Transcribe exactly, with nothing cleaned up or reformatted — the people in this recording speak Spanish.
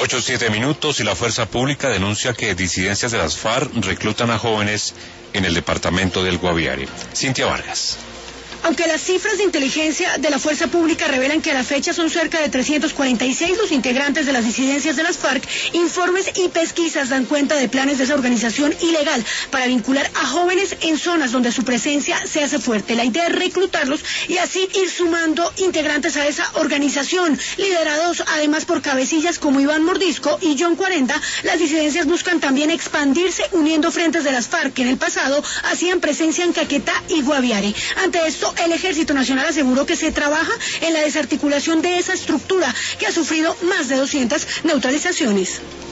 Ocho, siete minutos y la Fuerza Pública denuncia que disidencias de las FARC reclutan a jóvenes en el departamento del Guaviare. Cintia Vargas. Aunque las cifras de inteligencia de la Fuerza Pública revelan que a la fecha son cerca de trescientos cuarenta y seis los integrantes de las disidencias de las FARC, informes y pesquisas dan cuenta de planes de esa organización ilegal para vincular a jóvenes en zonas donde su presencia se hace fuerte. La idea es reclutarlos y así ir sumando integrantes a esa organización. Liderados además por cabecillas como Iván Mordisco y John cuarenta, las disidencias buscan también expandirse uniendo frentes de las FARC que en el pasado hacían presencia en Caquetá y Guaviare. Ante esto, el Ejército Nacional aseguró que se trabaja en la desarticulación de esa estructura que ha sufrido más de doscientas neutralizaciones.